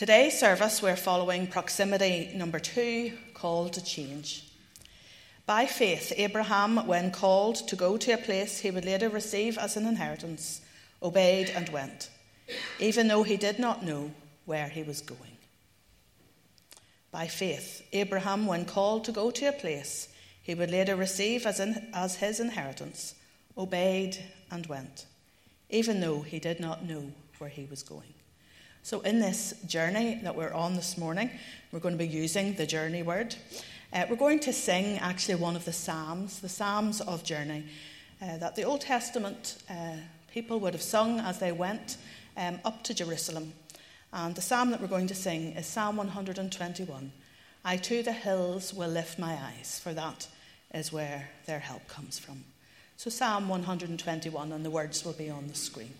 Today's service, we're following proximity number 2, called to change. By faith, Abraham, when called to go to a place he would later receive as an inheritance, obeyed and went, even though he did not know where he was going. By faith, Abraham, when called to go to a place he would later receive as his inheritance, obeyed and went, even though he did not know where he was going. So in this journey that we're on this morning, we're going to be using the journey word. We're going to sing actually one of the Psalms of journey, that the Old Testament people would have sung as they went up to Jerusalem. And the psalm that we're going to sing is Psalm 121. I to the hills will lift my eyes, for that is where their help comes from. So Psalm 121, and the words will be on the screen.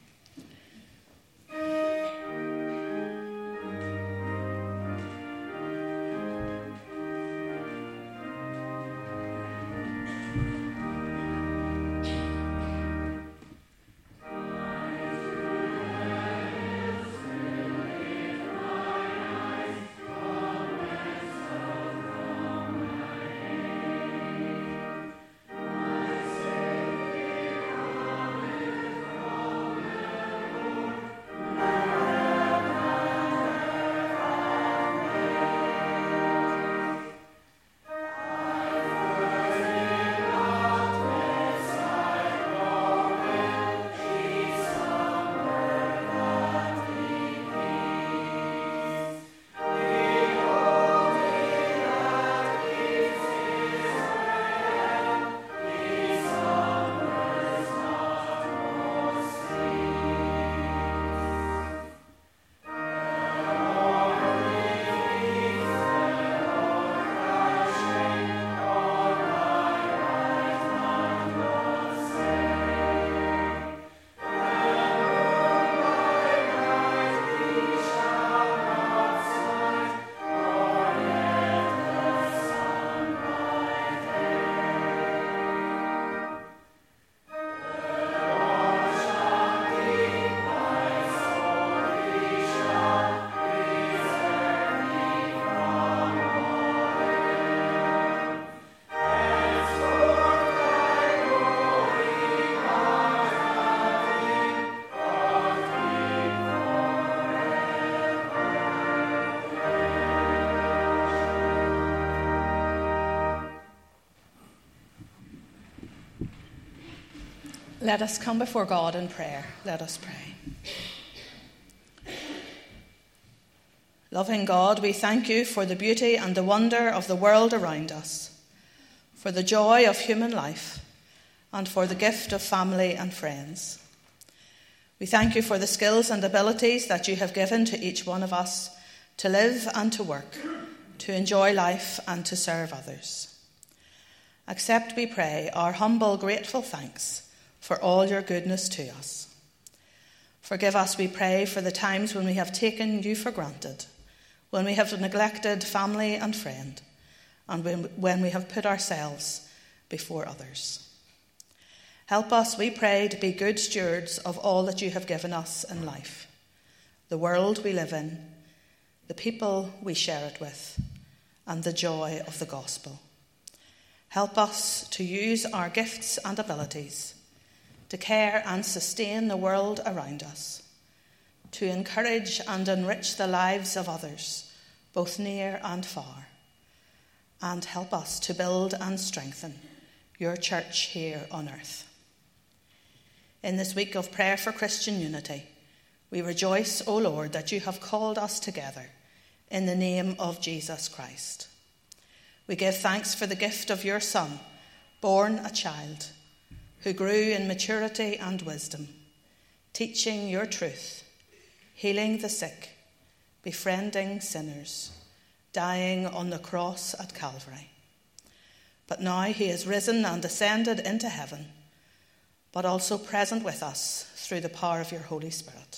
Let us come before God in prayer. Let us pray. Loving God, we thank you for the beauty and the wonder of the world around us, for the joy of human life, and for the gift of family and friends. We thank you for the skills and abilities that you have given to each one of us to live and to work, to enjoy life and to serve others. Accept, we pray, our humble, grateful thanks for all your goodness to us. Forgive us, we pray, for the times when we have taken you for granted, when we have neglected family and friend, and when we have put ourselves before others. Help us, we pray, to be good stewards of all that you have given us in life, the world we live in, the people we share it with, and the joy of the gospel. Help us to use our gifts and abilities to care and sustain the world around us, to encourage and enrich the lives of others, both near and far, and help us to build and strengthen your church here on earth. In this week of prayer for Christian unity, we rejoice, O Lord, that you have called us together in the name of Jesus Christ. We give thanks for the gift of your Son, born a child, who grew in maturity and wisdom, teaching your truth, healing the sick, befriending sinners, dying on the cross at Calvary. But now he is risen and ascended into heaven, but also present with us through the power of your Holy Spirit.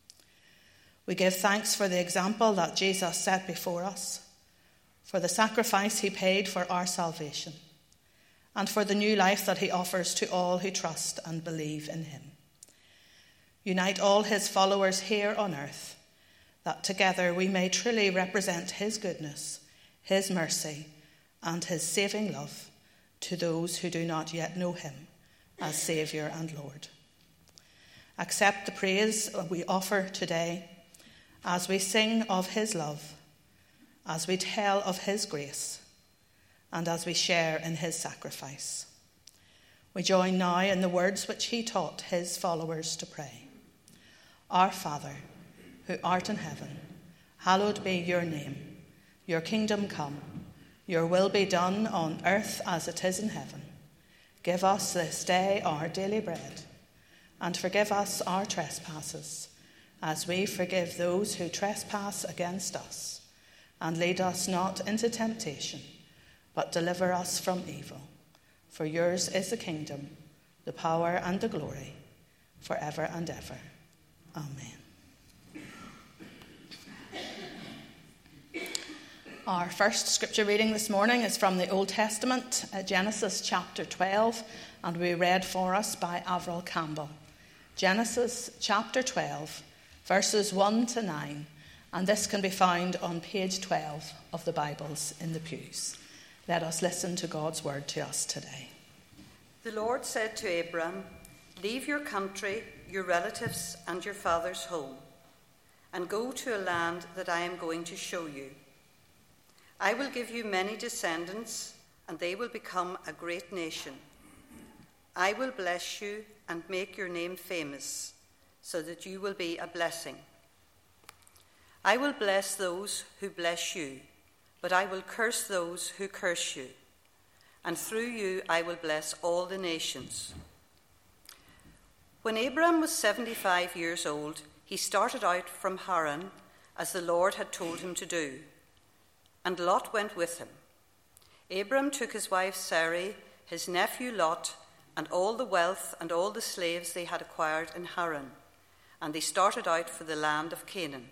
We give thanks for the example that Jesus set before us, for the sacrifice he paid for our salvation, and for the new life that he offers to all who trust and believe in him. Unite all his followers here on earth, that together we may truly represent his goodness, his mercy, and his saving love to those who do not yet know him as Saviour and Lord. Accept the praise we offer today as we sing of his love, as we tell of his grace, and as we share in his sacrifice. We join now in the words which he taught his followers to pray. Our Father, who art in heaven, hallowed be your name. Your kingdom come, your will be done on earth as it is in heaven. Give us this day our daily bread, and forgive us our trespasses, as we forgive those who trespass against us. And lead us not into temptation, but deliver us from evil. For yours is the kingdom, the power, and the glory, forever and ever. Amen. Our first scripture reading this morning is from the Old Testament, Genesis chapter 12, and will be read for us by Avril Campbell. Genesis chapter 12, verses 1 to 9, and this can be found on page 12 of the Bibles in the pews. Let us listen to God's word to us today. The Lord said to Abram, "Leave your country, your relatives, and your father's home, and go to a land that I am going to show you. I will give you many descendants, and they will become a great nation. I will bless you and make your name famous, so that you will be a blessing. I will bless those who bless you, but I will curse those who curse you, and through you I will bless all the nations." When Abram was 75 years old, he started out from Haran, as the Lord had told him to do, and Lot went with him. Abram took his wife Sarai, his nephew Lot, and all the wealth and all the slaves they had acquired in Haran, and they started out for the land of Canaan.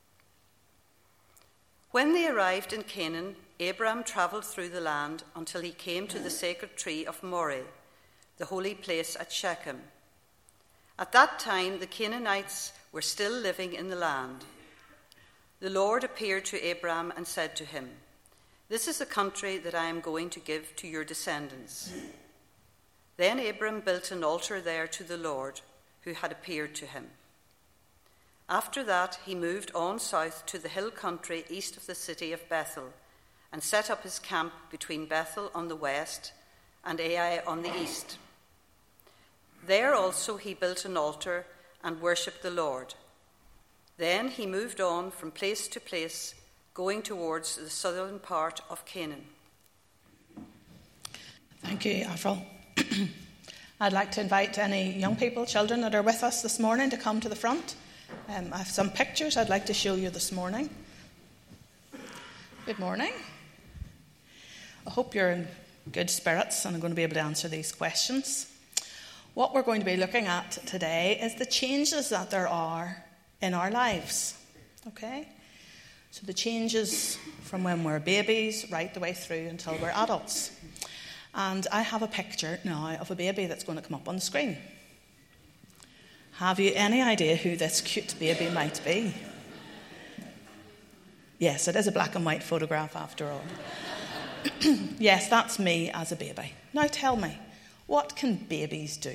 When they arrived in Canaan, Abram travelled through the land until he came to the sacred tree of Moreh, the holy place at Shechem. At that time, the Canaanites were still living in the land. The Lord appeared to Abram and said to him, "This is the country that I am going to give to your descendants." Then Abram built an altar there to the Lord, who had appeared to him. After that, he moved on south to the hill country east of the city of Bethel, and set up his camp between Bethel on the west and Ai on the east. There also he built an altar and worshipped the Lord. Then he moved on from place to place, going towards the southern part of Canaan. Thank you, Avril. I'd like to invite any young people, children that are with us this morning to come to the front. I have some pictures I'd like to show you this morning. Good morning. I hope you're in good spirits and I'm going to be able to answer these questions. What we're going to be looking at today is the changes that there are in our lives. Okay? So the changes from when we're babies right the way through until we're adults. And I have a picture now of a baby that's going to come up on the screen. Have you any idea who this cute baby might be? Yes, it is a black and white photograph after all. Yes, that's me as a baby. Now tell me, what can babies do?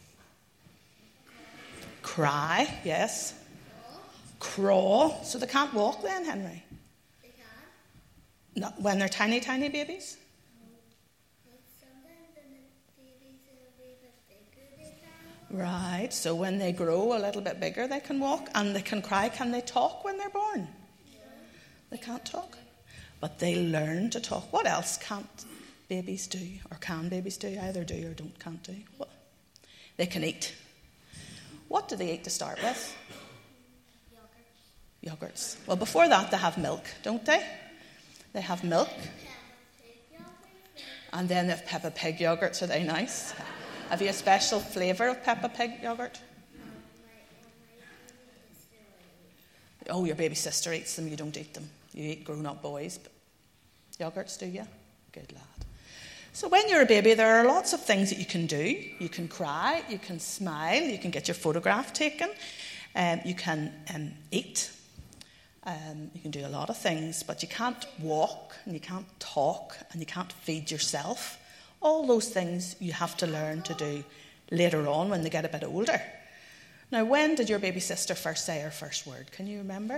Cry, yes. Crawl. So they can't walk then, Henry? They can. Not when they're tiny, tiny babies? Sometimes when the babies are a wee bit bigger, they can. Right, so when they grow a little bit bigger, they can walk and they can cry. Can they talk when they're born? Yeah. They can't talk. But they learn to talk. What else can't babies do? Or can babies do? Either do or can't do. What? They can eat. What do they eat to start with? Yogurts. Well, before that, they have milk, don't they? They have milk. And then they have Peppa Pig yogurts. Are they nice? Have you a special flavour of Peppa Pig yogurt? Oh, your baby sister eats them. You don't eat them. You eat grown-up boys. But yogurts, do you? Good lad. So when you're a baby, there are lots of things that you can do. You can cry. You can smile. You can get your photograph taken. You can eat. You can do a lot of things, but you can't walk, and you can't talk, and you can't feed yourself. All those things you have to learn to do later on when they get a bit older. Now, when did your baby sister first say her first word? Can you remember?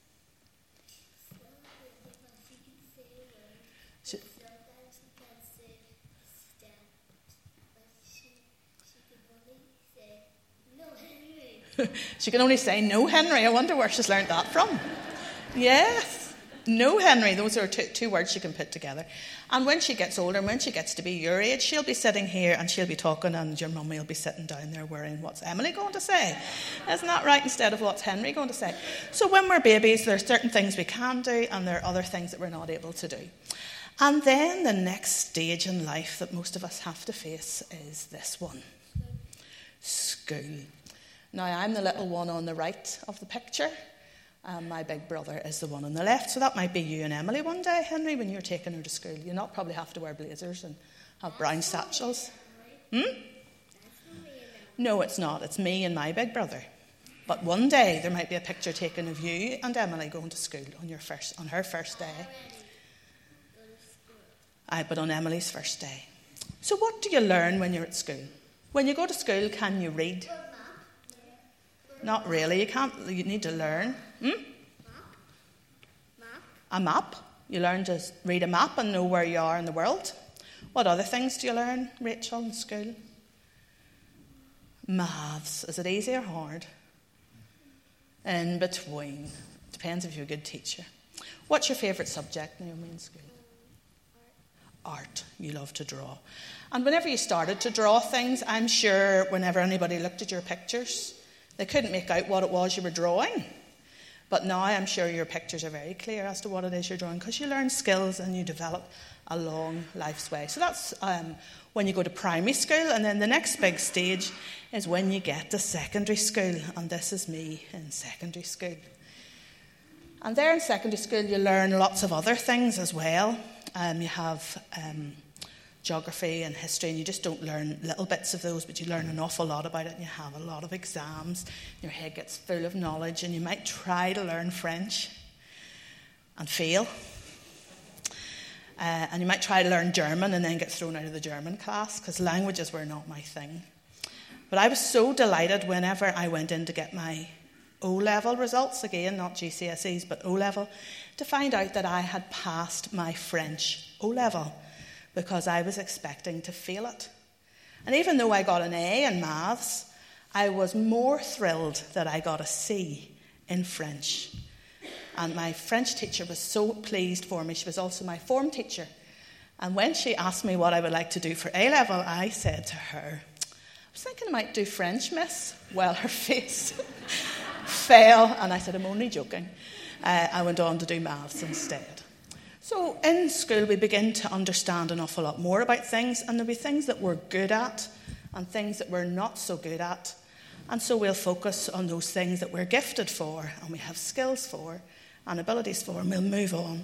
She can only say, "No, Henry." I wonder where she's learned that from. Yes, "No, Henry." Those are two words she can put together. And when she gets older, and when she gets to be your age, she'll be sitting here and she'll be talking, and your mummy will be sitting down there worrying, what's Emily going to say? Isn't that right? Instead of what's Henry going to say? So when we're babies, there are certain things we can do, and there are other things that we're not able to do. And then the next stage in life that most of us have to face is this one: school. Now, I'm the little one on the right of the picture, and my big brother is the one on the left. So that might be you and Emily one day, Henry, when you're taking her to school. You'll not probably have to wear blazers and have brown satchels. No, it's not. It's me and my big brother. But one day there might be a picture taken of you and Emily going to school on her first day. But on Emily's first day. So what do you learn when you're at school? When you go to school, can you read? Not really. You can't. You need to learn. A map. You learn to read a map and know where you are in the world. What other things do you learn, Rachel, in school? Maths. Is it easy or hard? In between. Depends if you're a good teacher. What's your favourite subject, Naomi, in school? Art. You love to draw. And whenever you started to draw things, I'm sure whenever anybody looked at your pictures, they couldn't make out what it was you were drawing. But now I'm sure your pictures are very clear as to what it is you're drawing, because you learn skills and you develop along life's way. So that's when you go to primary school. And then the next big stage is when you get to secondary school. And this is me in secondary school. And there in secondary school you learn lots of other things as well. You have geography and history, and you just don't learn little bits of those, but you learn an awful lot about it, and you have a lot of exams. Your head gets full of knowledge, and you might try to learn French and fail. And you might try to learn German and then get thrown out of the German class, because languages were not my thing. But I was so delighted whenever I went in to get my O-level results, again, not GCSEs, but O-level, to find out that I had passed my French O-level, because I was expecting to fail it. And even though I got an A in maths, I was more thrilled that I got a C in French. And my French teacher was so pleased for me. She was also my form teacher. And when she asked me what I would like to do for A-level, I said to her, "I was thinking I might do French, miss." Well, her face fell, and I said, "I'm only joking." I went on to do maths instead. So in school, we begin to understand an awful lot more about things, and there'll be things that we're good at and things that we're not so good at. And so we'll focus on those things that we're gifted for and we have skills for and abilities for, and we'll move on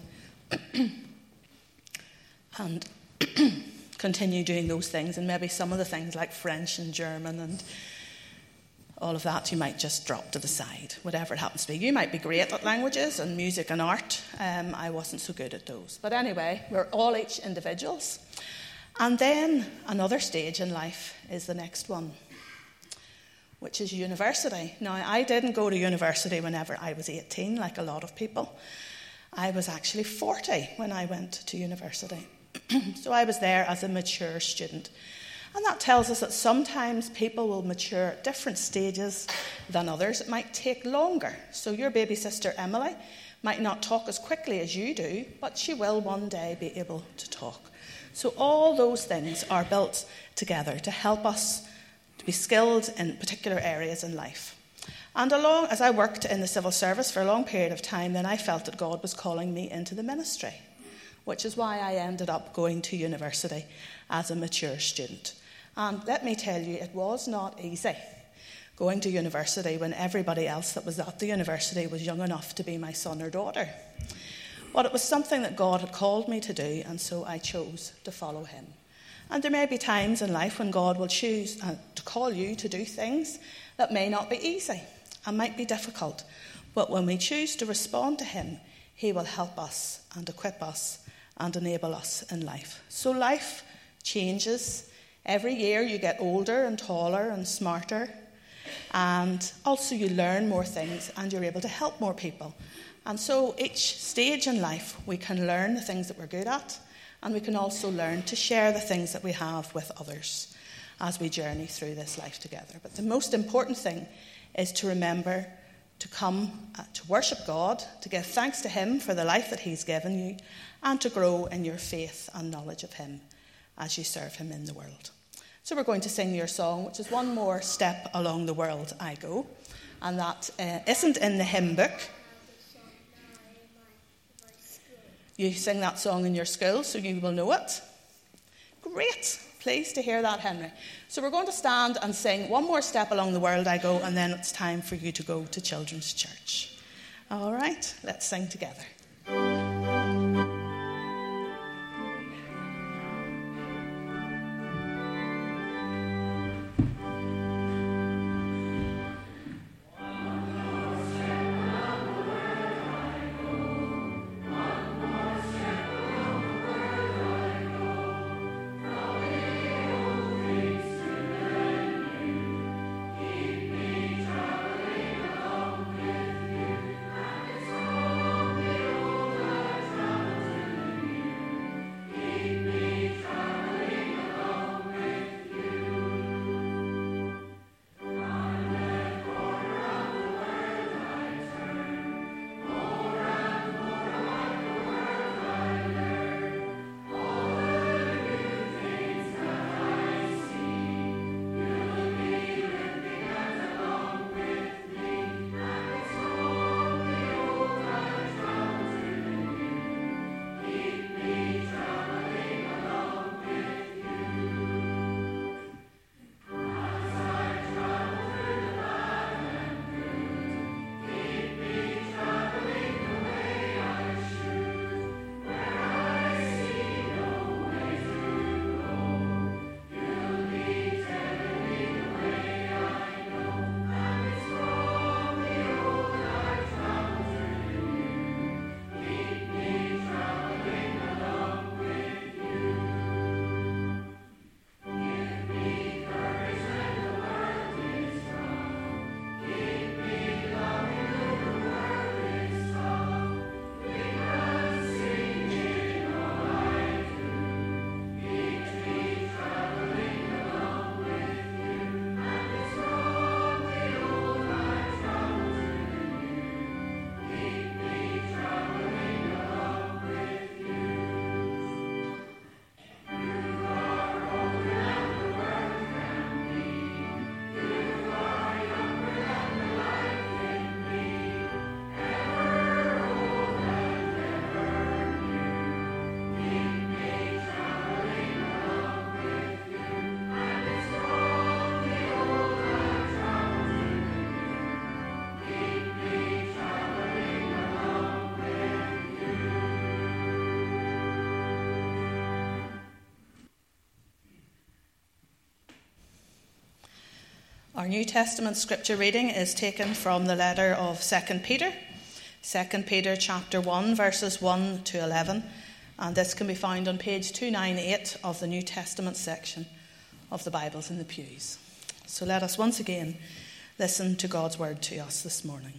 and continue doing those things. And maybe some of the things like French and German and all of that, you might just drop to the side, whatever it happens to be. You might be great at languages and music and art. I wasn't so good at those. But anyway, we're all each individuals. And then another stage in life is the next one, which is university. Now, I didn't go to university whenever I was 18, like a lot of people. I was actually 40 when I went to university. So I was there as a mature student. And that tells us that sometimes people will mature at different stages than others. It might take longer. So your baby sister Emily might not talk as quickly as you do, but she will one day be able to talk. So all those things are built together to help us to be skilled in particular areas in life. And as I worked in the civil service for a long period of time, then I felt that God was calling me into the ministry, which is why I ended up going to university as a mature student. And let me tell you, it was not easy going to university when everybody else that was at the university was young enough to be my son or daughter. But it was something that God had called me to do, and so I chose to follow him. And there may be times in life when God will choose to call you to do things that may not be easy and might be difficult. But when we choose to respond to him, he will help us and equip us and enable us in life. So life changes. Every year you get older and taller and smarter. And also you learn more things and you're able to help more people. And so each stage in life we can learn the things that we're good at, and we can also learn to share the things that we have with others as we journey through this life together. But the most important thing is to remember to come to worship God, to give thanks to him for the life that he's given you, and to grow in your faith and knowledge of him as you serve him in the world. So we're going to sing your song, which is One More Step Along the World I Go. And that isn't in the hymn book. You sing that song in your school, so you will know it. Great. Pleased to hear that, Henry. So we're going to stand and sing One More Step Along the World I Go, and then it's time for you to go to Children's Church. All right, let's sing together. Our New Testament scripture reading is taken from the letter of 2 Peter. 2 Peter chapter 1, verses 1 to 11. And this can be found on page 298 of the New Testament section of the Bibles in the pews. So let us once again listen to God's word to us this morning.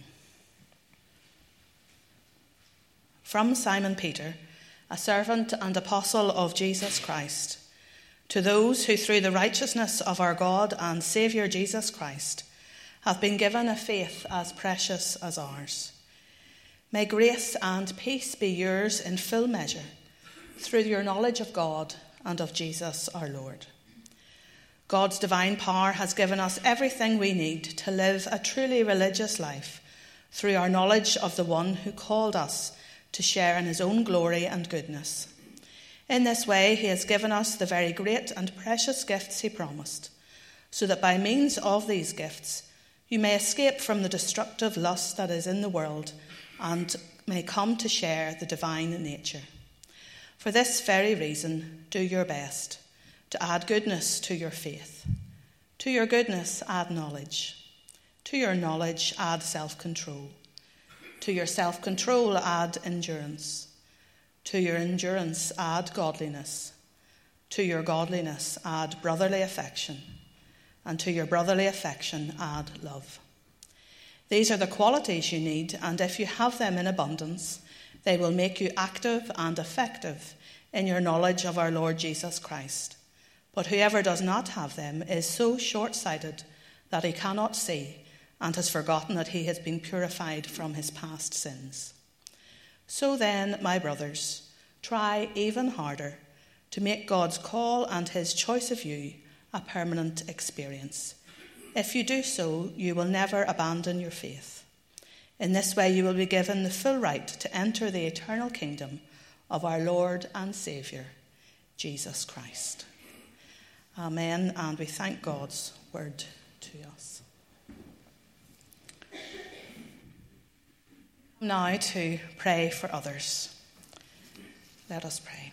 From Simon Peter, a servant and apostle of Jesus Christ, to those who through the righteousness of our God and Saviour Jesus Christ have been given a faith as precious as ours. May grace and peace be yours in full measure through your knowledge of God and of Jesus our Lord. God's divine power has given us everything we need to live a truly religious life through our knowledge of the one who called us to share in his own glory and goodness. In this way, he has given us the very great and precious gifts he promised, so that by means of these gifts you may escape from the destructive lust that is in the world and may come to share the divine nature. For this very reason, do your best to add goodness to your faith. To your goodness, add knowledge. To your knowledge, add self-control. To your self-control add endurance. To your endurance add godliness. To your godliness add brotherly affection. And to your brotherly affection add love. These are the qualities you need, and if you have them in abundance, they will make you active and effective in your knowledge of our Lord Jesus Christ. But whoever does not have them is so short-sighted that he cannot see and has forgotten that he has been purified from his past sins. So then, my brothers, try even harder to make God's call and his choice of you a permanent experience. If you do so, you will never abandon your faith. In this way, you will be given the full right to enter the eternal kingdom of our Lord and Saviour, Jesus Christ. Amen, and we thank God's word to us. Now to pray for others. Let us pray.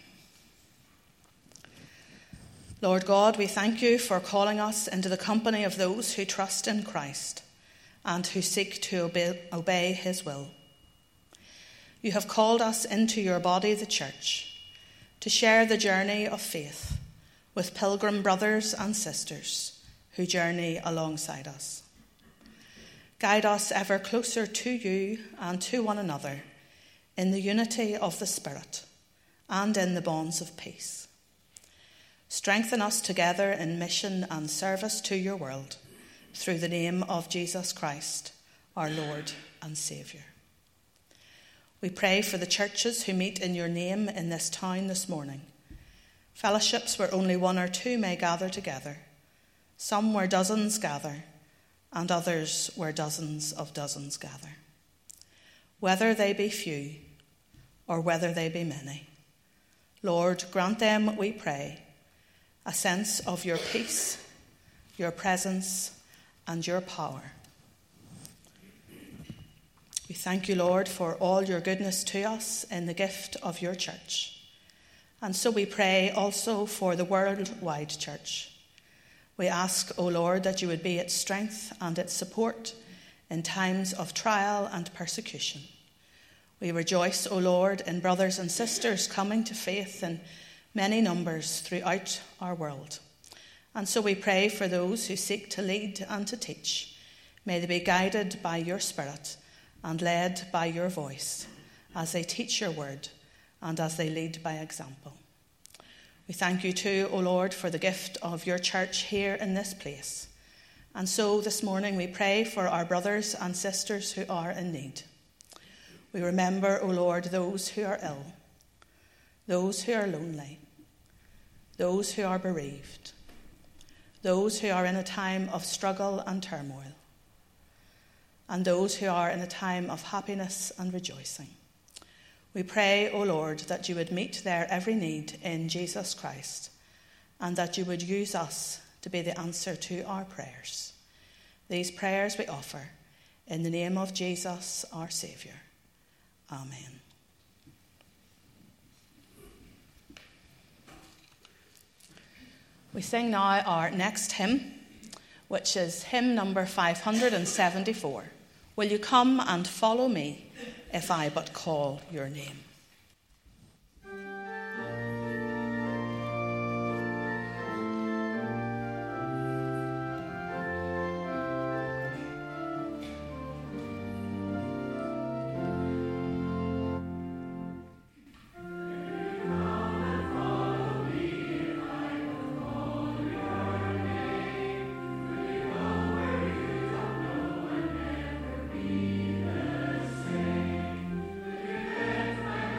Lord God, we thank you for calling us into the company of those who trust in Christ and who seek to obey his will. You have called us into your body, the church, to share the journey of faith with pilgrim brothers and sisters who journey alongside us. Guide us ever closer to you and to one another in the unity of the Spirit and in the bonds of peace. Strengthen us together in mission and service to your world through the name of Jesus Christ, our Lord and Saviour. We pray for the churches who meet in your name in this town this morning. Fellowships where only one or two may gather together, some where dozens gather, and others where dozens of dozens gather. Whether they be few or whether they be many, Lord, grant them, we pray, a sense of your peace, your presence, and your power. We thank you, Lord, for all your goodness to us in the gift of your church. And so we pray also for the worldwide church. We ask, O Lord, that you would be its strength and its support in times of trial and persecution. We rejoice, O Lord, in brothers and sisters coming to faith in many numbers throughout our world. And so we pray for those who seek to lead and to teach. May they be guided by your Spirit and led by your voice as they teach your word and as they lead by example. We thank you too, O Lord, for the gift of your church here in this place. And so this morning we pray for our brothers and sisters who are in need. We remember, O Lord, those who are ill, those who are lonely, those who are bereaved, those who are in a time of struggle and turmoil, and those who are in a time of happiness and rejoicing. We pray, O Lord, that you would meet their every need in Jesus Christ, and that you would use us to be the answer to our prayers. These prayers we offer in the name of Jesus, our Saviour. Amen. We sing now our next hymn, which is hymn number 574. Will you come and follow me if I but call your name? Thank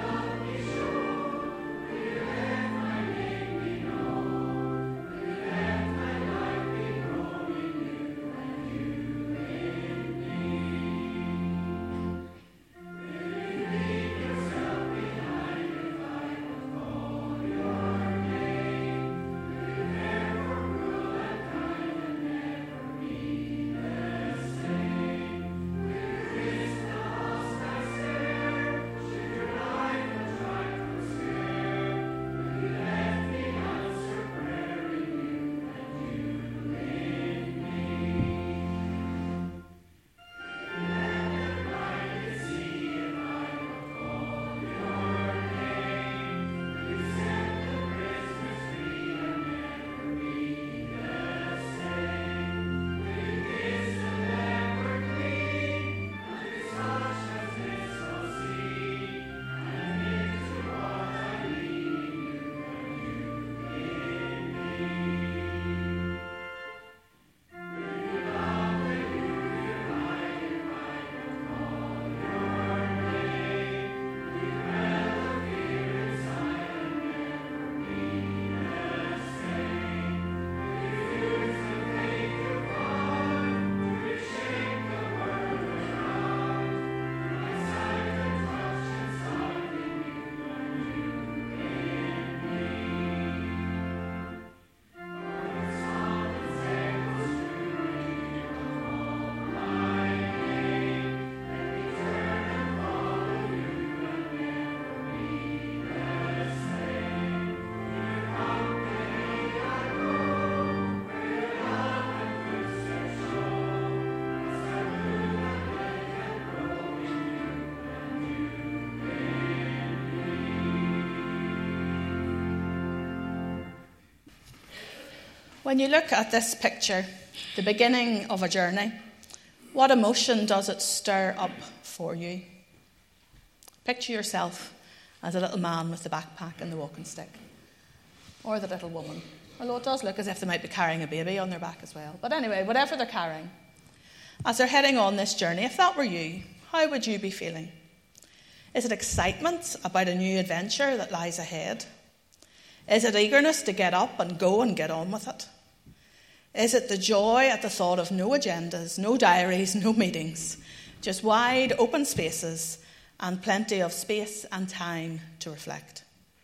When you look at this picture, the beginning of a journey, what emotion does it stir up for you? Picture yourself as a little man with the backpack and the walking stick, or the little woman, although it does look as if they might be carrying a baby on their back as well. But anyway, whatever they're carrying, as they're heading on this journey, if that were you, how would you be feeling? Is it excitement about a new adventure that lies ahead? Is it eagerness to get up and go and get on with it? Is it the joy at the thought of no agendas, no diaries, no meetings, just wide open spaces and plenty of space and time to reflect?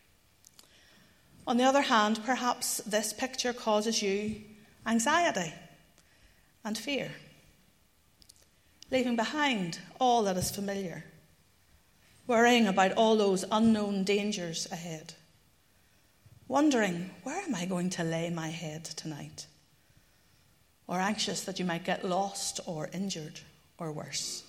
On the other hand, perhaps this picture causes you anxiety and fear, leaving behind all that is familiar, worrying about all those unknown dangers ahead, wondering, where am I going to lay my head tonight? Or anxious that you might get lost or injured or worse.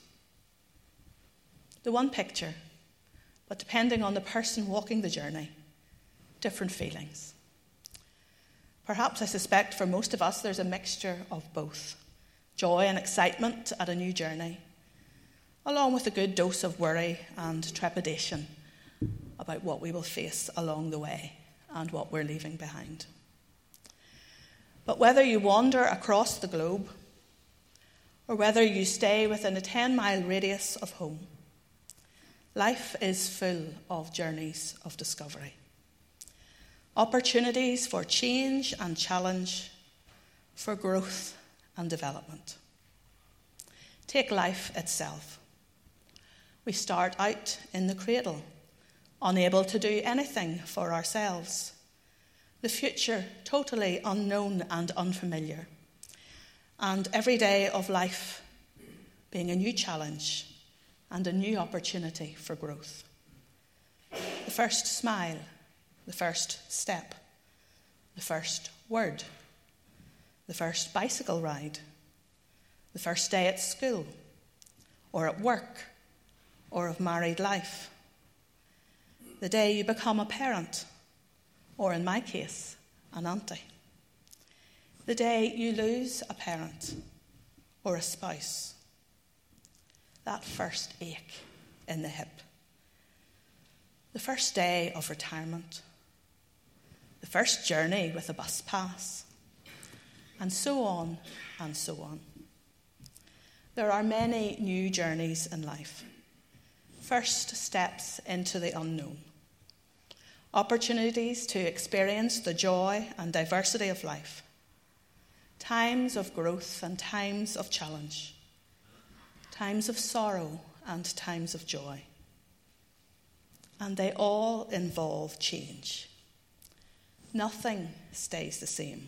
The one picture, but depending on the person walking the journey, different feelings. Perhaps, I suspect, for most of us, there's a mixture of both. Joy and excitement at a new journey, along with a good dose of worry and trepidation about what we will face along the way and what we're leaving behind. But whether you wander across the globe or whether you stay within a 10-mile radius of home, life is full of journeys of discovery. Opportunities for change and challenge, for growth and development. Take life itself. We start out in the cradle, unable to do anything for ourselves. The future totally unknown and unfamiliar. And every day of life being a new challenge and a new opportunity for growth. The first smile, the first step, the first word, the first bicycle ride, the first day at school or at work or of married life, the day you become a parent, or in my case, an auntie, the day you lose a parent or a spouse, that first ache in the hip, the first day of retirement, the first journey with a bus pass, and so on and so on. There are many new journeys in life. First steps into the unknown. Opportunities to experience the joy and diversity of life. Times of growth and times of challenge. Times of sorrow and times of joy. And they all involve change. Nothing stays the same.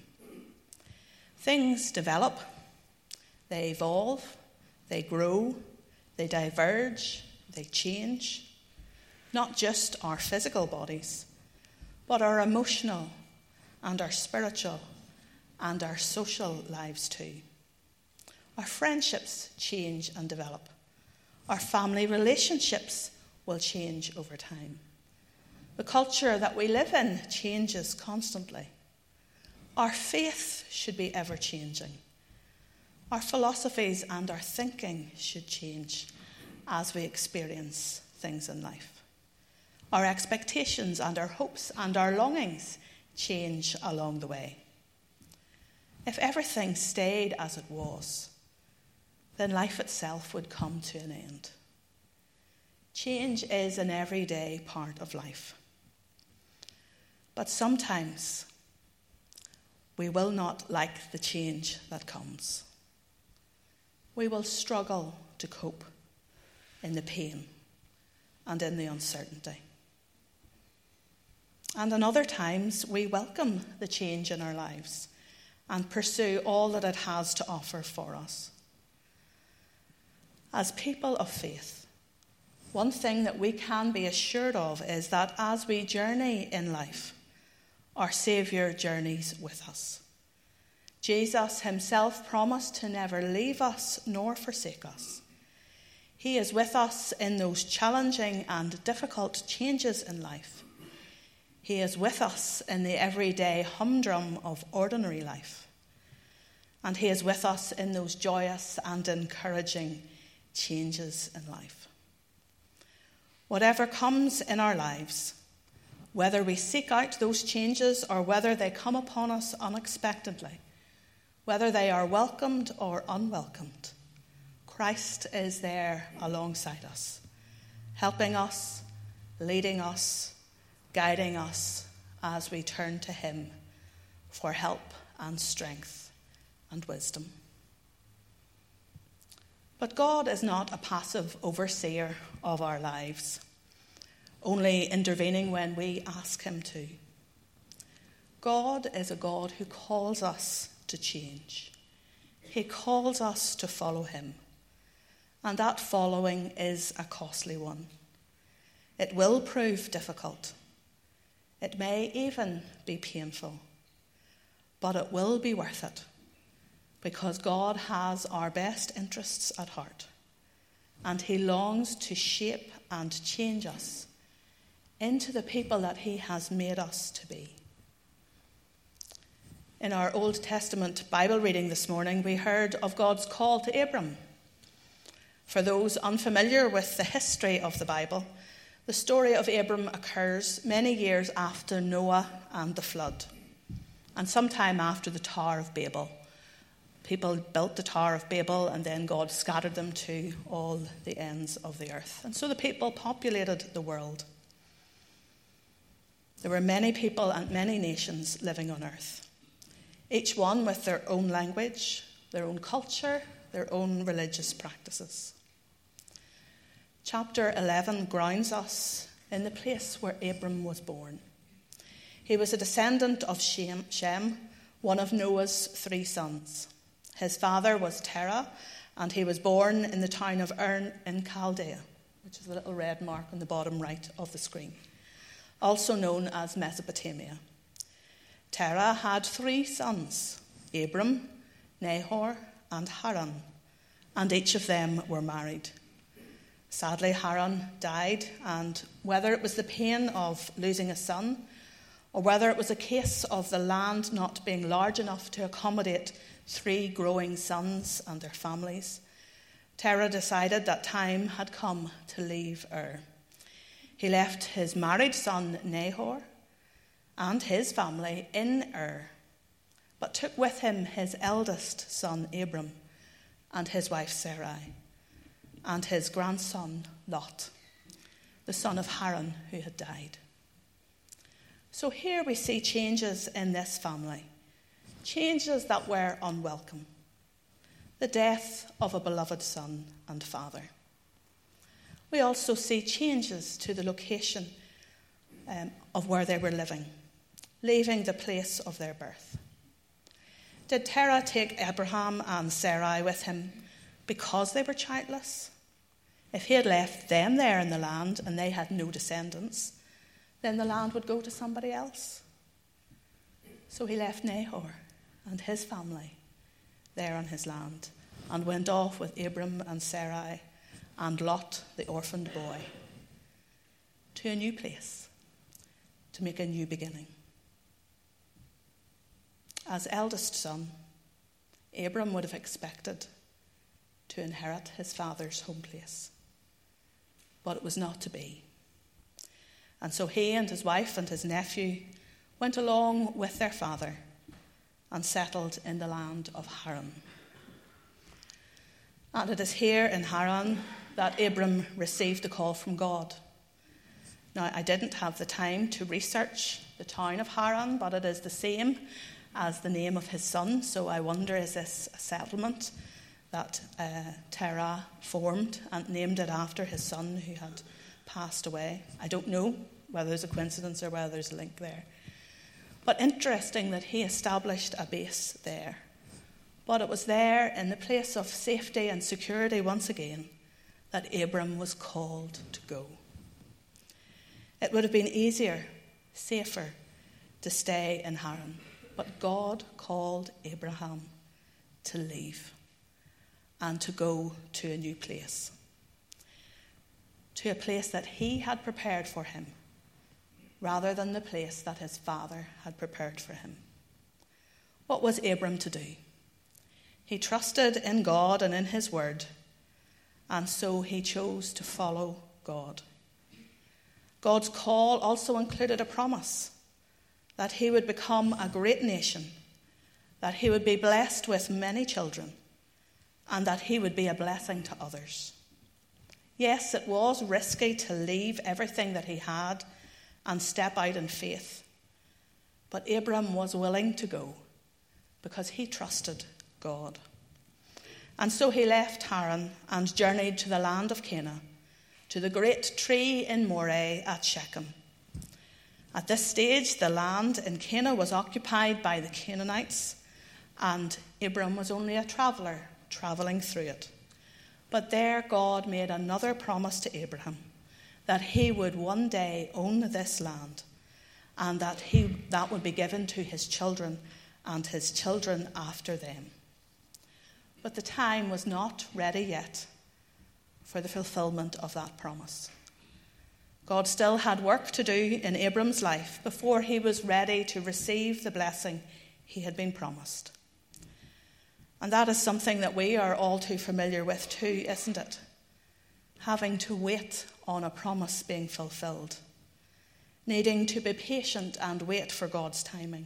Things develop, they evolve, they grow, they diverge, they change. Not just our physical bodies, but our emotional and our spiritual and our social lives too. Our friendships change and develop. Our family relationships will change over time. The culture that we live in changes constantly. Our faith should be ever-changing. Our philosophies and our thinking should change as we experience things in life. Our expectations and our hopes and our longings change along the way. If everything stayed as it was, then life itself would come to an end. Change is an everyday part of life. But sometimes we will not like the change that comes. We will struggle to cope in the pain and in the uncertainty. And in other times, we welcome the change in our lives and pursue all that it has to offer for us. As people of faith, one thing that we can be assured of is that as we journey in life, our Saviour journeys with us. Jesus himself promised to never leave us nor forsake us. He is with us in those challenging and difficult changes in life. He is with us in the everyday humdrum of ordinary life. And he is with us in those joyous and encouraging changes in life. Whatever comes in our lives, whether we seek out those changes or whether they come upon us unexpectedly, whether they are welcomed or unwelcomed, Christ is there alongside us, helping us, leading us, guiding us as we turn to him for help and strength and wisdom. But God is not a passive overseer of our lives, only intervening when we ask him to. God is a God who calls us to change. He calls us to follow him, and that following is a costly one. It will prove difficult. It may even be painful, but it will be worth it, because God has our best interests at heart, and he longs to shape and change us into the people that he has made us to be. In our Old Testament Bible reading this morning, we heard of God's call to Abram. For those unfamiliar with the history of the Bible, the story of Abram occurs many years after Noah and the flood, and sometime after the Tower of Babel. People built the Tower of Babel, and then God scattered them to all the ends of the earth. And so the people populated the world. There were many people and many nations living on earth, each one with their own language, their own culture, their own religious practices. Chapter 11 grounds us in the place where Abram was born. He was a descendant of Shem, one of Noah's 3 sons. His father was Terah, and he was born in the town of Ur in Chaldea, which is the little red mark on the bottom right of the screen, also known as Mesopotamia. Terah had 3 sons, Abram, Nahor, and Haran, and each of them were married. Sadly, Haran died, and whether it was the pain of losing a son, or whether it was a case of the land not being large enough to accommodate 3 growing sons and their families, Terah decided that time had come to leave Ur. He left his married son Nahor and his family in Ur, but took with him his eldest son Abram and his wife Sarai, and his grandson Lot, the son of Haran who had died. So here we see changes in this family, changes that were unwelcome. The death of a beloved son and father. We also see changes to the location of where they were living, leaving the place of their birth. Did Terah take Abraham and Sarai with him because they were childless? If he had left them there in the land and they had no descendants, then the land would go to somebody else. So he left Nahor and his family there on his land and went off with Abram and Sarai and Lot, the orphaned boy, to a new place to make a new beginning. As eldest son, Abram would have expected to inherit his father's home place, but it was not to be. And so he and his wife and his nephew went along with their father and settled in the land of Haran. And it is here in Haran that Abram received the call from God. Now, I didn't have the time to research the town of Haran, but it is the same as the name of his son, so I wonder, is this a settlement that Terah formed and named it after his son who had passed away? I don't know whether there's a coincidence or whether there's a link there. But interesting that he established a base there. But it was there, in the place of safety and security once again, that Abram was called to go. It would have been easier, safer, to stay in Haran. But God called Abraham to leave and to go to a new place. To a place that he had prepared for him rather than the place that his father had prepared for him. What was Abram to do? He trusted in God and in his word, and so he chose to follow God. God's call also included a promise that he would become a great nation, that he would be blessed with many children, and that he would be a blessing to others. Yes, it was risky to leave everything that he had and step out in faith, but Abram was willing to go because he trusted God. And so he left Haran and journeyed to the land of Canaan, to the great tree in Moreh at Shechem. At this stage, the land in Canaan was occupied by the Canaanites, and Abram was only a traveller travelling through it. But there God made another promise to Abraham, that he would one day own this land, and that would be given to his children and his children after them. But the time was not ready yet for the fulfillment of that promise. God still had work to do in Abram's life before he was ready to receive the blessing he had been promised. And that is something that we are all too familiar with too, isn't it? Having to wait on a promise being fulfilled, needing to be patient and wait for God's timing.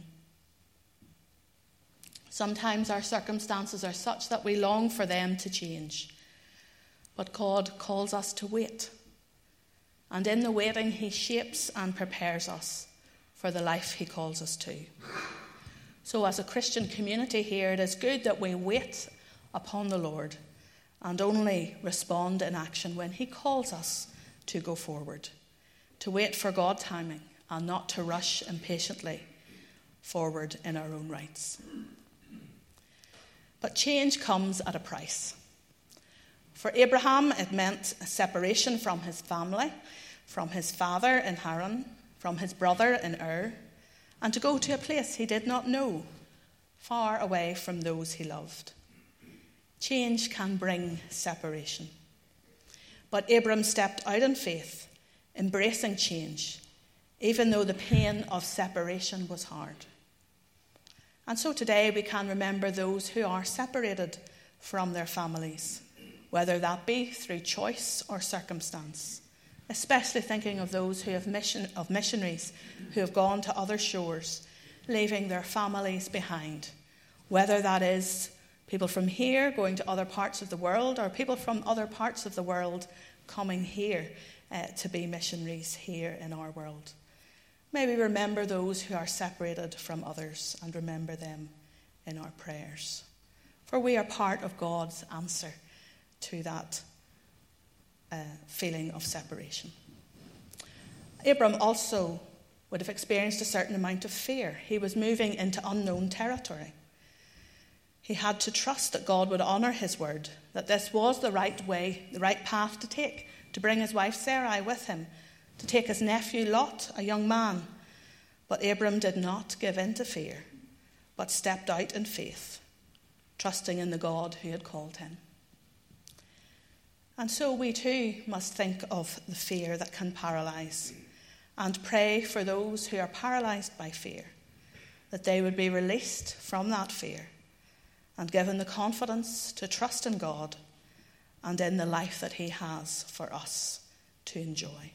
Sometimes our circumstances are such that we long for them to change, but God calls us to wait. And in the waiting, he shapes and prepares us for the life he calls us to. So as a Christian community here, it is good that we wait upon the Lord and only respond in action when he calls us to go forward, to wait for God's timing and not to rush impatiently forward in our own rights. But change comes at a price. For Abraham, it meant a separation from his family, from his father in Haran, from his brother in Ur, and to go to a place he did not know, far away from those he loved. Change can bring separation. But Abram stepped out in faith, embracing change, even though the pain of separation was hard. And so today we can remember those who are separated from their families, whether that be through choice or circumstance, especially thinking of those who have missionaries who have gone to other shores, leaving their families behind, whether that is people from here going to other parts of the world or people from other parts of the world coming here to be missionaries here in our world. May we remember those who are separated from others and remember them in our prayers. For we are part of God's answer to that feeling of separation. Abram also would have experienced a certain amount of fear. He was moving into unknown territory. He had to trust that God would honour his word, that this was the right way, the right path to take, to bring his wife Sarai with him, to take his nephew Lot, a young man. But Abram did not give in to fear, but stepped out in faith, trusting in the God who had called him. And so we too must think of the fear that can paralyse and pray for those who are paralysed by fear, that they would be released from that fear and given the confidence to trust in God and in the life that he has for us to enjoy.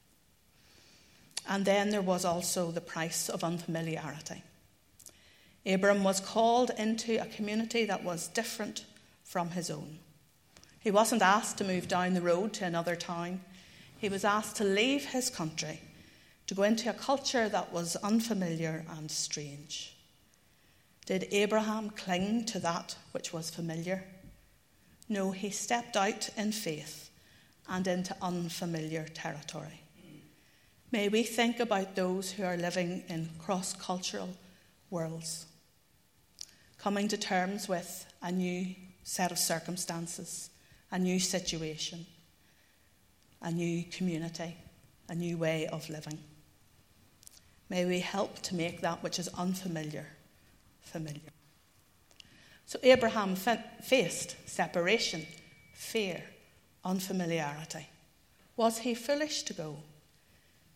And then there was also the price of unfamiliarity. Abram was called into a community that was different from his own. He wasn't asked to move down the road to another town. He was asked to leave his country, to go into a culture that was unfamiliar and strange. Did Abraham cling to that which was familiar? No, he stepped out in faith and into unfamiliar territory. May we think about those who are living in cross-cultural worlds, coming to terms with a new set of circumstances, a new situation, a new community, a new way of living. May we help to make that which is unfamiliar familiar. So Abraham faced separation, fear, unfamiliarity. Was he foolish to go?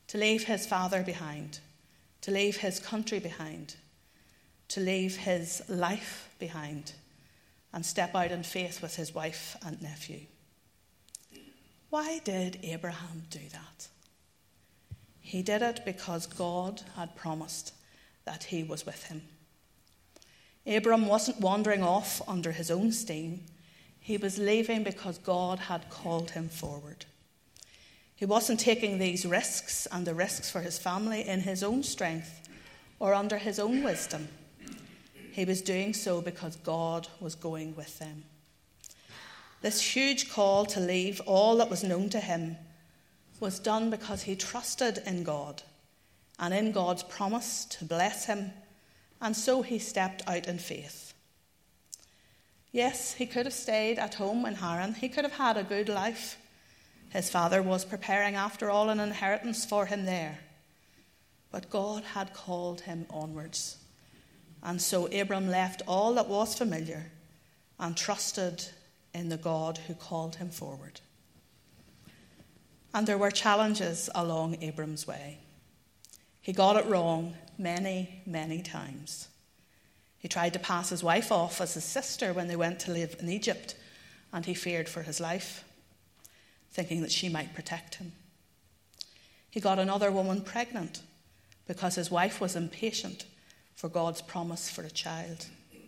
to leave his father behind, to leave his country behind, to leave his life behind, and step out in faith with his wife and nephew. Why did Abraham do that? He did it because God had promised that he was with him. Abram wasn't wandering off under his own steam. He was leaving because God had called him forward. He wasn't taking these risks and the risks for his family in his own strength or under his own wisdom. He was doing so because God was going with them. This huge call to leave all that was known to him was done because he trusted in God and in God's promise to bless him, and so he stepped out in faith. Yes, he could have stayed at home in Haran. He could have had a good life. His father was preparing, after all, an inheritance for him there. But God had called him onwards. And so Abram left all that was familiar and trusted in the God who called him forward. And there were challenges along Abram's way. He got it wrong many, many times. He tried to pass his wife off as his sister when they went to live in Egypt, and he feared for his life, thinking that she might protect him. He got another woman pregnant because his wife was impatient for God's promise for a child.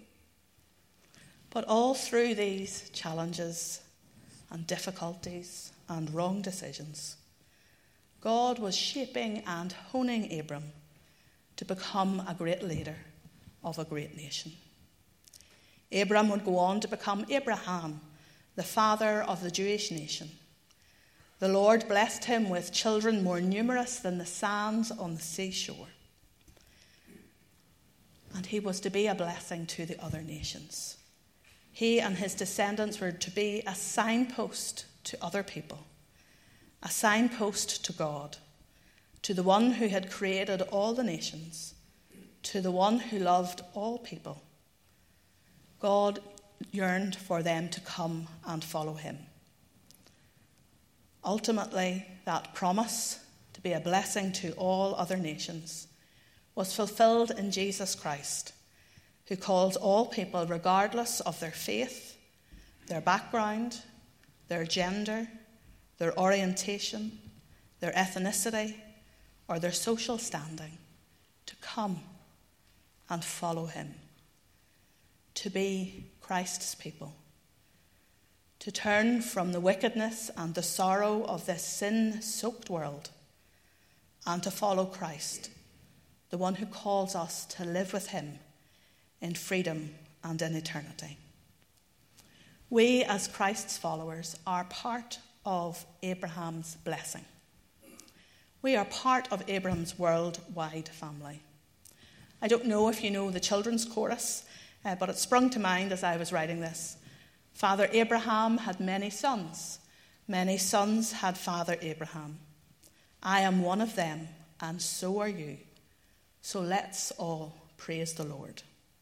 But all through these challenges and difficulties and wrong decisions, God was shaping and honing Abram to become a great leader of a great nation. Abram would go on to become Abraham, the father of the Jewish nation. The Lord blessed him with children more numerous than the sands on the seashore. And he was to be a blessing to the other nations. He and his descendants were to be a signpost to other people, a signpost to God, to the one who had created all the nations, to the one who loved all people. God yearned for them to come and follow him. Ultimately, that promise to be a blessing to all other nations was fulfilled in Jesus Christ, who calls all people, regardless of their faith, their background, their gender, their orientation, their ethnicity, or their social standing, to come and follow him, to be Christ's people, to turn from the wickedness and the sorrow of this sin-soaked world and to follow Christ, the one who calls us to live with him in freedom and in eternity. We, as Christ's followers, are part of Abraham's blessing. We are part of Abraham's worldwide family. I don't know if you know the children's chorus, but it sprung to mind as I was writing this. Father Abraham had many sons. Many sons had Father Abraham. I am one of them, and so are you. So let's all praise the Lord.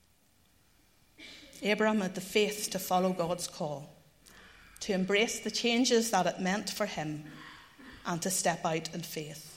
Abraham had the faith to follow God's call, to embrace the changes that it meant for him, and to step out in faith.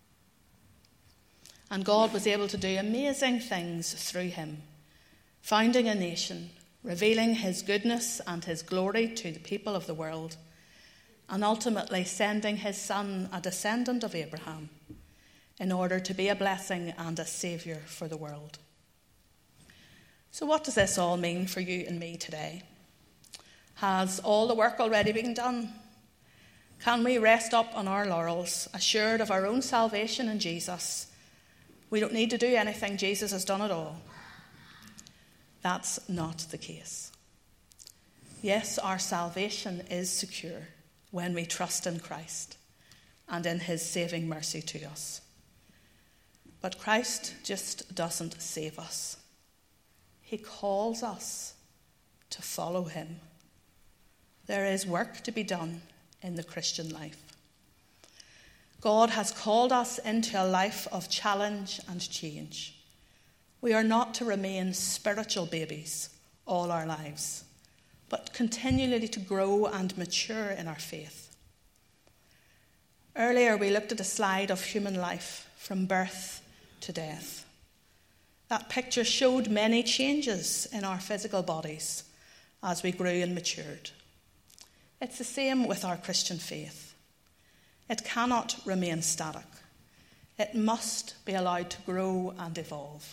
And God was able to do amazing things through him, founding a nation, revealing his goodness and his glory to the people of the world, and ultimately sending his son, a descendant of Abraham, in order to be a blessing and a saviour for the world. So what does this all mean for you and me today? Has all the work already been done? Can we rest up on our laurels, assured of our own salvation in Jesus? We don't need to do anything. Jesus has done it all. That's not the case. Yes, our salvation is secure when we trust in Christ and in his saving mercy to us. But Christ just doesn't save us. He calls us to follow him. There is work to be done in the Christian life. God has called us into a life of challenge and change. We are not to remain spiritual babies all our lives, but continually to grow and mature in our faith. Earlier, we looked at a slide of human life from birth to death. That picture showed many changes in our physical bodies as we grew and matured. It's the same with our Christian faith. It cannot remain static. It must be allowed to grow and evolve.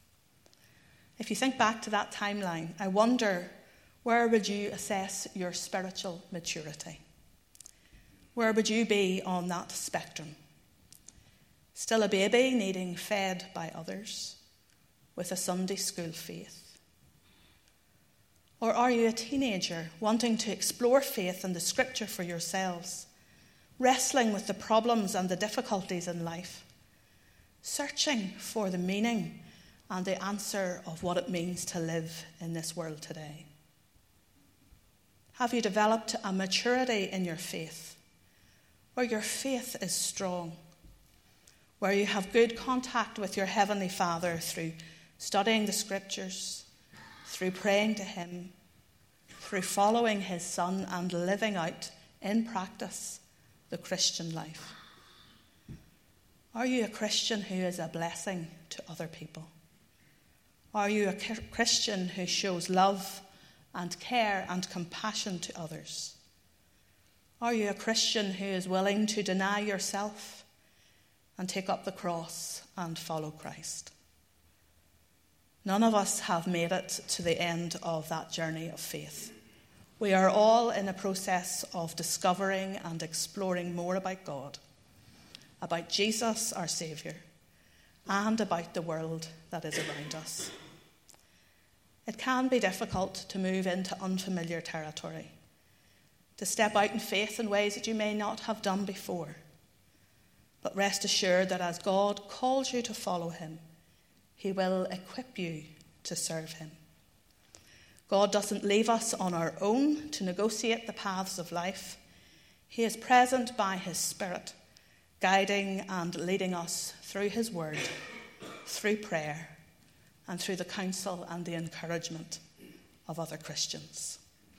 If you think back to that timeline, I wonder, where would you assess your spiritual maturity? Where would you be on that spectrum? Still a baby needing fed by others with a Sunday school faith? Or are you a teenager wanting to explore faith and the scripture for yourselves, wrestling with the problems and the difficulties in life, searching for the meaning and the answer of what it means to live in this world today? Have you developed a maturity in your faith, where your faith is strong, where you have good contact with your Heavenly Father through studying the scriptures, through praying to him, through following his Son and living out in practice the Christian life? Are you a Christian who is a blessing to other people? Are you a Christian who shows love and care and compassion to others? Are you a Christian who is willing to deny yourself and take up the cross and follow Christ? None of us have made it to the end of that journey of faith. We are all in a process of discovering and exploring more about God, about Jesus, our Saviour, and about the world that is around us. It can be difficult to move into unfamiliar territory, to step out in faith in ways that you may not have done before. But rest assured that as God calls you to follow him, he will equip you to serve him. God doesn't leave us on our own to negotiate the paths of life. He is present by his Spirit, guiding and leading us through his word, through prayer, and through the counsel and the encouragement of other Christians,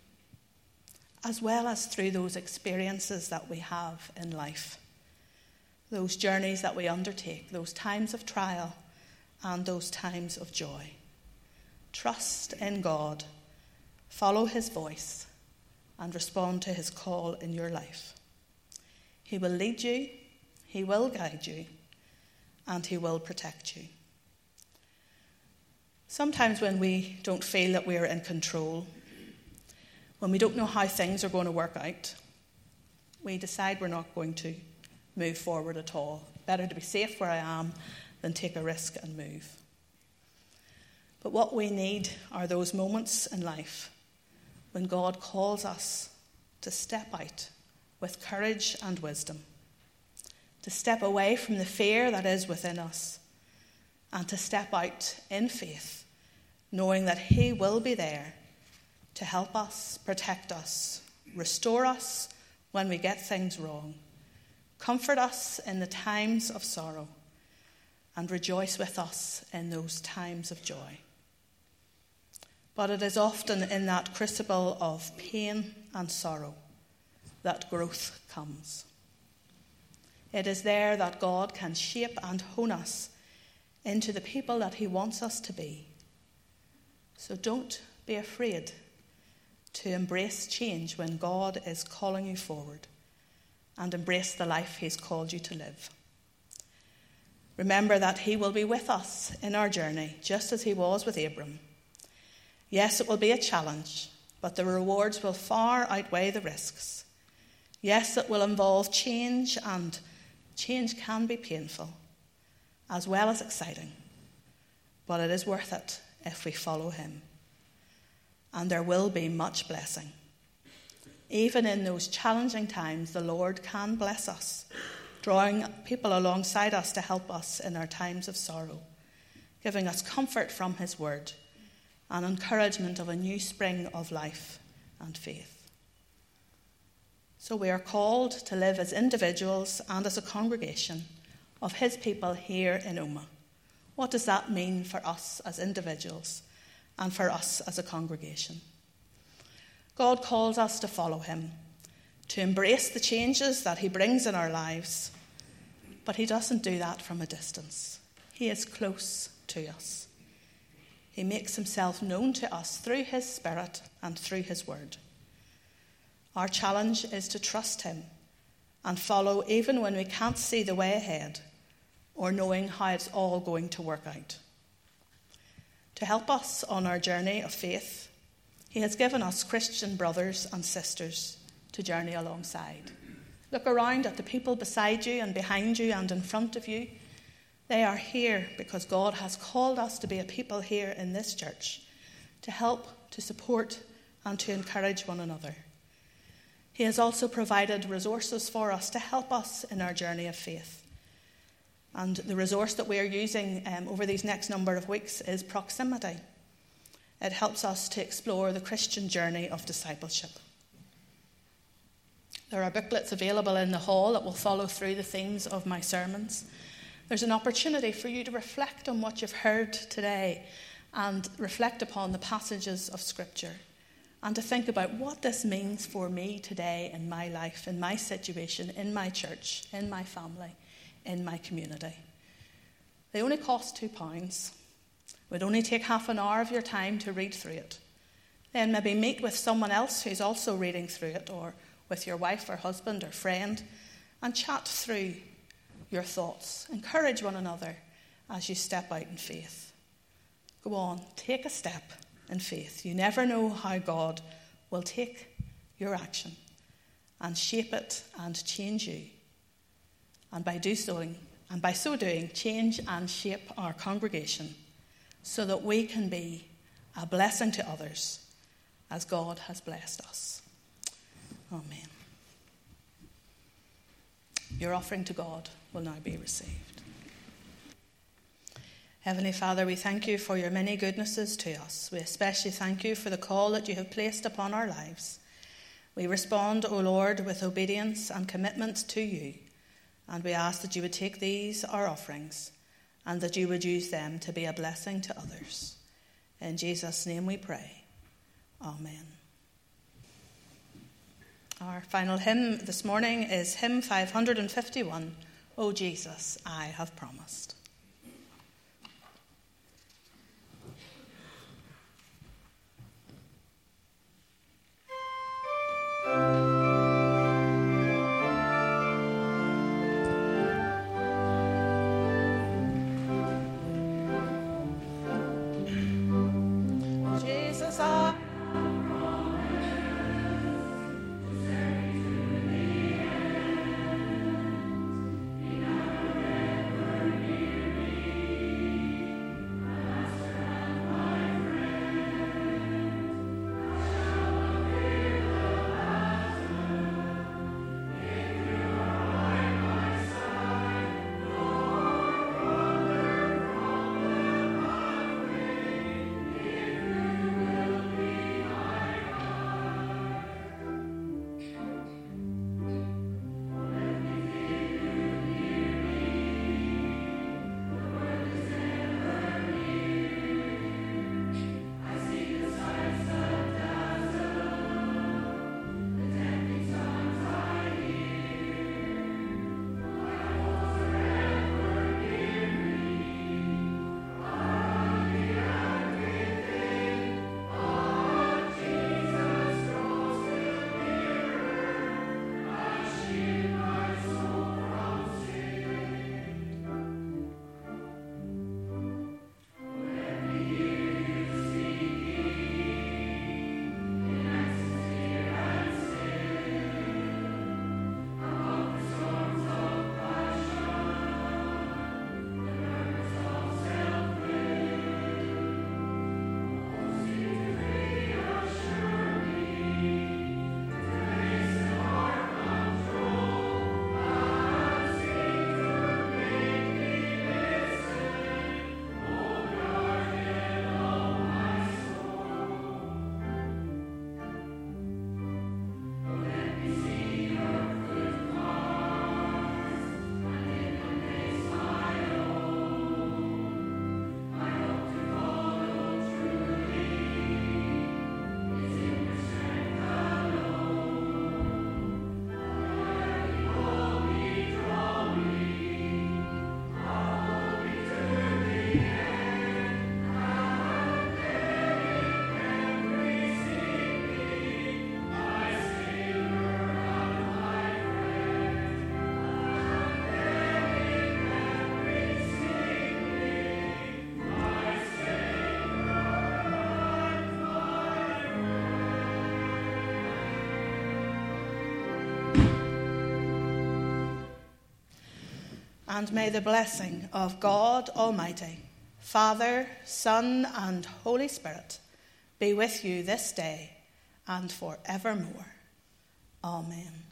as well as through those experiences that we have in life, those journeys that we undertake, those times of trial and those times of joy. Trust in God, follow his voice, and respond to his call in your life. He will lead you, he will guide you, and he will protect you. Sometimes when we don't feel that we're in control, when we don't know how things are going to work out, we decide we're not going to move forward at all. Better to be safe where I am than take a risk and move. But what we need are those moments in life when God calls us to step out with courage and wisdom, to step away from the fear that is within us, and to step out in faith, knowing that he will be there to help us, protect us, restore us when we get things wrong, comfort us in the times of sorrow, and rejoice with us in those times of joy. But it is often in that crucible of pain and sorrow that growth comes. It is there that God can shape and hone us into the people that he wants us to be. So don't be afraid to embrace change when God is calling you forward, and embrace the life he's called you to live. Remember that he will be with us in our journey, just as he was with Abram. Yes, it will be a challenge, but the rewards will far outweigh the risks. Yes, it will involve change, and change can be painful, as well as exciting. But it is worth it if we follow him. And there will be much blessing. Even in those challenging times, the Lord can bless us, drawing people alongside us to help us in our times of sorrow, giving us comfort from his word and encouragement of a new spring of life and faith. So we are called to live as individuals and as a congregation of his people here in Omagh. What does that mean for us as individuals and for us as a congregation? God calls us to follow him, to embrace the changes that he brings in our lives. But he doesn't do that from a distance. He is close to us. He makes himself known to us through his Spirit and through his word. Our challenge is to trust him and follow even when we can't see the way ahead or knowing how it's all going to work out. To help us on our journey of faith, he has given us Christian brothers and sisters to journey alongside. Look around at the people beside you and behind you and in front of you. They are here because God has called us to be a people here in this church to help, to support, and to encourage one another. He has also provided resources for us to help us in our journey of faith. And the resource that we are using over these next number of weeks is proximity. It helps us to explore the Christian journey of discipleship. There are booklets available in the hall that will follow through the themes of my sermons. There's an opportunity for you to reflect on what you've heard today and reflect upon the passages of Scripture and to think about what this means for me today in my life, in my situation, in my church, in my family, in my community. They only cost £2. It would only take half an hour of your time to read through it. Then maybe meet with someone else who's also reading through it, or with your wife or husband or friend, and chat through your thoughts. Encourage one another as you step out in faith. Go on, take a step in faith. You never know how God will take your action and shape it and change you. And by so doing, change and shape our congregation so that we can be a blessing to others as God has blessed us. Amen. Your offering to God will now be received. Heavenly Father, we thank you for your many goodnesses to us. We especially thank you for the call that you have placed upon our lives. We respond, O Lord, with obedience and commitment to you, and we ask that you would take these, our offerings, and that you would use them to be a blessing to others. In Jesus' name we pray. Amen. Our final hymn this morning is hymn 551, O Jesus, I have promised. Jesus, I And may the blessing of God Almighty, Father, Son, and Holy Spirit be with you this day and forevermore. Amen.